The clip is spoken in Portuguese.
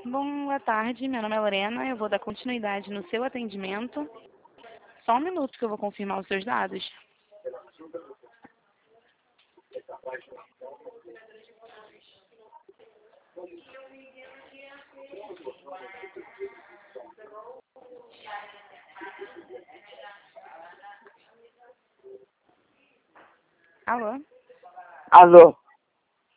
Boa tarde, meu nome é Lorena, eu vou dar continuidade no seu atendimento. Só um minuto que eu vou confirmar os seus dados. Alô? Alô?